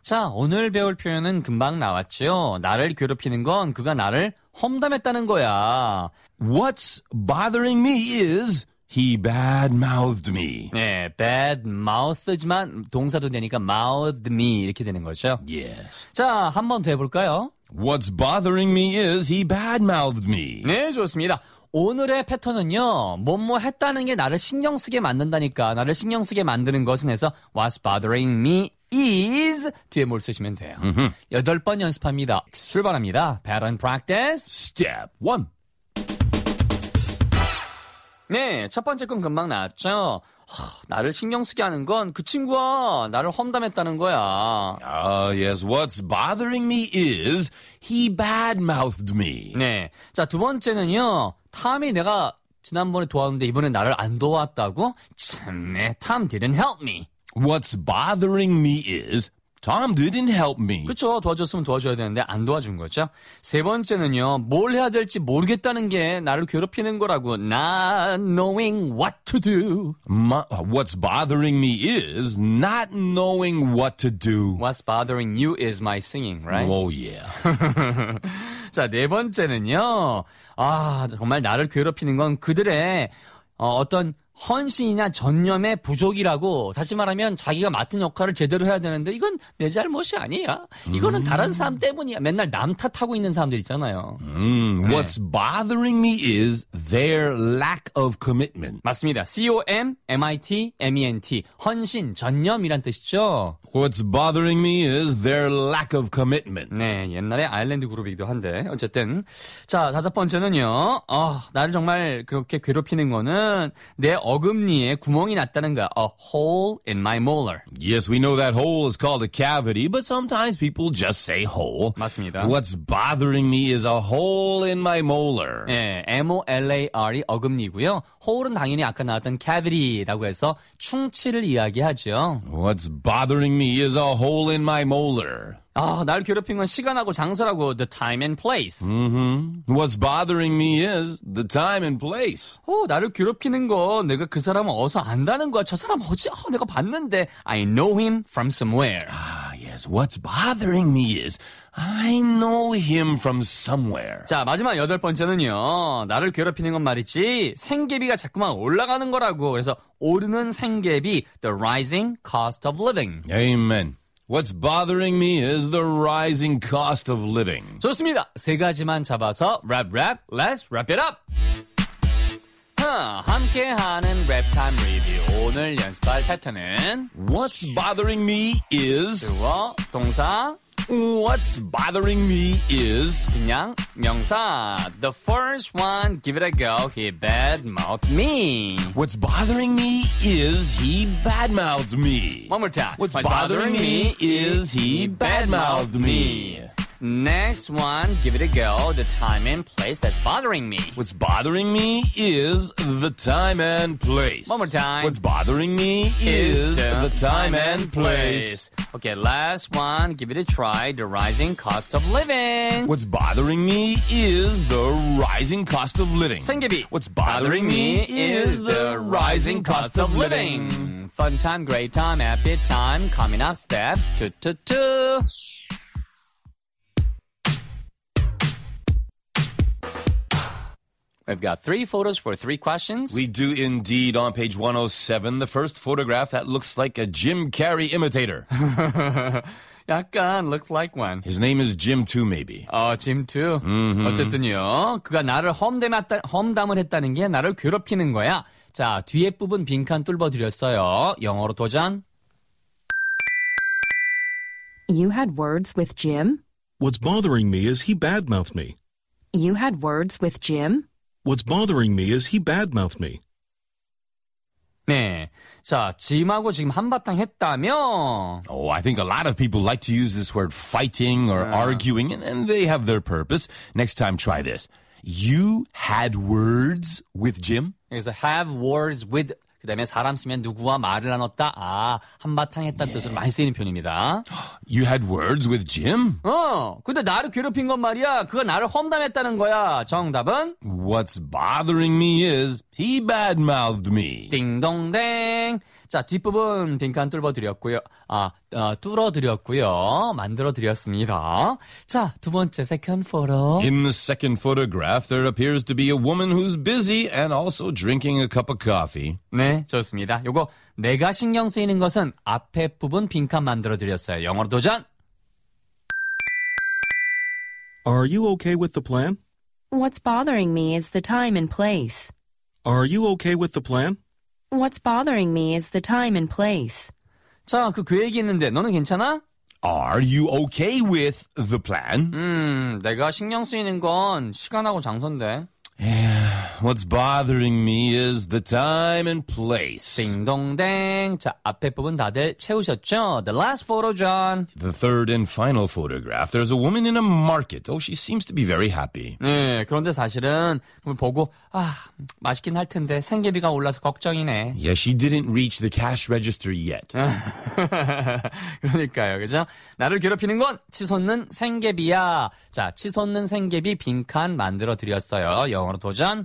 자, 오늘 배울 표현은 금방 나왔죠. 나를 괴롭히는 건 그가 나를 험담했다는 거야. What's bothering me is he bad-mouthed me. 네, bad mouth지만 동사도 되니까 mouthed me 이렇게 되는 거죠. Yes. 자, 한 번 더 해볼까요? What's bothering me is he bad-mouthed me. 네, 좋습니다. 오늘의 패턴은요, 뭐뭐 했다는 게 나를 신경 쓰게 만든다니까, 나를 신경 쓰게 만드는 것은 해서 what's bothering me is 뒤에 뭘 쓰시면 돼요. 8번 연습합니다. 출발합니다. Pattern practice. Step 1. 네, 첫 번째 건 금방 나왔죠. 나를 신경 쓰게 하는 건 그 친구가 나를 험담했다는 거야. Yes, what's bothering me is he bad-mouthed me. 네, 자, 두 번째는요. 탐이 내가 지난번에 도왔는데 이번에 나를 안 도왔다고? 참네, Tom didn't help me. What's bothering me is Tom didn't help me. 그렇죠. 도와줬으면 도와줘야 되는데 안 도와준 거죠. 세 번째는요. 뭘 해야 될지 모르겠다는 게 나를 괴롭히는 거라고. Not knowing what to do. What's bothering me is not knowing what to do. What's bothering you is my singing, right? Oh, yeah. 자, 네 번째는요. 아, 정말 나를 괴롭히는 건 그들의 어떤 헌신이나 전념의 부족이라고. 다시 말하면 자기가 맡은 역할을 제대로 해야 되는데 이건 내 잘못이 아니야. 이거는 다른 사람 때문이야. 맨날 남 탓하고 있는 사람들 있잖아요. What's bothering me is their lack of commitment. 맞습니다. COMMITMENT 헌신, 전념이란 뜻이죠. What's bothering me is their lack of commitment. 네, 옛날에 아일랜드 그룹이기도 한데 어쨌든 자, 다섯 번째는요. 나를 정말 그렇게 괴롭히는 거는 내 어금니에 구멍이 났다는 거야. A hole in my molar. Yes, we know that hole is called a cavity, but sometimes people just say hole. 맞습니다. What's bothering me is a hole in my molar. 네, MOLAR이 어금니고요. hole은 당연히 아까 나왔던 cavity라고 해서 충치를 이야기하죠. What's bothering me is a hole in my molar. 날 괴롭힌 건 시간하고 장소라고 the time and place. What's bothering me is the time and place. 나를 괴롭히는 거 내가 그 사람을 어디서 안다는 거야. 저 사람 어디 내가 봤는데 I know him from somewhere. Yes, what's bothering me is I know him from somewhere. 자, 마지막 8번째는요. 나를 괴롭히는 건 말이지 생계비가 자꾸만 올라가는 거라고. 그래서 오르는 생계비, the rising cost of living. Amen. What's bothering me is the rising cost of living. 좋습니다. 세 가지만 잡아서 let's wrap it up. 함께하는 랩타임 리뷰. 오늘 연습할 패턴은 What's bothering me is 주어, 동사, What's bothering me is 그냥 명사. The first one, give it a go. He badmouthed me. What's bothering me is he badmouthed me. One more time. What's bothering me is he badmouthed me. Next one, give it a go. The time and place that's bothering me. What's bothering me is the time and place. One more time. What's bothering me is the time and place. Okay, last one, give it a try. The rising cost of living. What's bothering me is the rising cost of living. 생계비. What's bothering me is the rising cost of living. Fun time, great time, happy time. Coming up, step 2. We've got 3 photos for 3 questions. We do indeed. On page 107, the first photograph that looks like a Jim Carrey imitator. 약간 looks like one. His name is Jim 2, maybe. Jim 2. 어쨌든요. 그가 나를 험담을 했다는 게 나를 괴롭히는 거야. 자, 뒤에 부분 빈칸 뚫어드렸어요. 영어로 도전. You had words with Jim? What's bothering me is he badmouthed me. You had words with Jim? What's bothering me is he badmouthed me. 네. 자, 짐하고 지금 한바탕 했다며. I think a lot of people like to use this word fighting or arguing, and they have their purpose. Next time, try this. You had words with Jim? 여기서 have words with 그 다음에 사람 쓰면 누구와 말을 나눴다. 한바탕 했다는 뜻으로 많이 쓰이는 표현입니다. You had words with Jim? 근데 나를 괴롭힌 건 말이야. 그가 나를 험담했다는 거야. 정답은? What's bothering me is He badmouthed me. 띵동댕. 자, 뒷부분 빈칸 뚫어드렸고요. 뚫어드렸고요. 만들어드렸습니다. 자, 두 번째 second photo. In the second photograph, there appears to be a woman who's busy and also drinking a cup of coffee. 네, 좋습니다. 요거 내가 신경 쓰이는 것은 앞에 부분 빈칸 만들어드렸어요. 영어로 도전. Are you okay with the plan? What's bothering me is the time and place. Are you okay with the plan? What's bothering me is the time and place. 자, 그 계획이 있는데 너는 괜찮아? Are you okay with the plan? 내가 신경 쓰이는 건 시간하고 장소인데. What's bothering me is the time and place. 띵동댕. 자, 앞에 부분 다들 채우셨죠? The last photo, John. The third and final photograph, there's a woman in a market. Oh, she seems to be very happy. 네, 그런데 사실은 그걸 보고 맛있긴 할 텐데 생계비가 올라서 걱정이네. Yeah, she didn't reach the cash register yet. 그러니까요, 그죠? 나를 괴롭히는 건 치솟는 생계비야. 자, 치솟는 생계비 빈칸 만들어 드렸어요. 영어로 도전.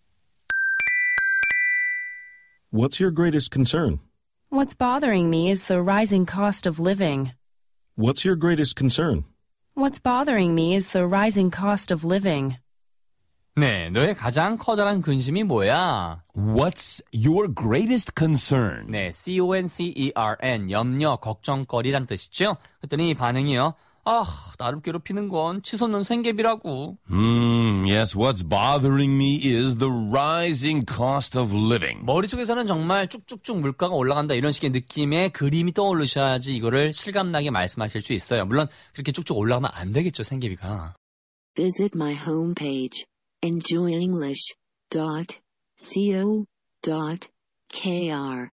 What's your greatest concern? What's bothering me is the rising cost of living. What's your greatest concern? What's bothering me is the rising cost of living. 네, 너의 가장 커다란 근심이 뭐야? What's your greatest concern? 네, concern, 염려, 걱정거리란 뜻이죠? 그랬더니 반응이요. 나를 괴롭히는 건 치솟는 생계비라고. Yes, what's bothering me is the rising cost of living. 머릿속에서는 정말 쭉쭉쭉 물가가 올라간다 이런 식의 느낌의 그림이 떠오르셔야지 이거를 실감나게 말씀하실 수 있어요. 물론 그렇게 쭉쭉 올라가면 안 되겠죠, 생계비가. Visit my homepage, enjoyenglish.co.kr.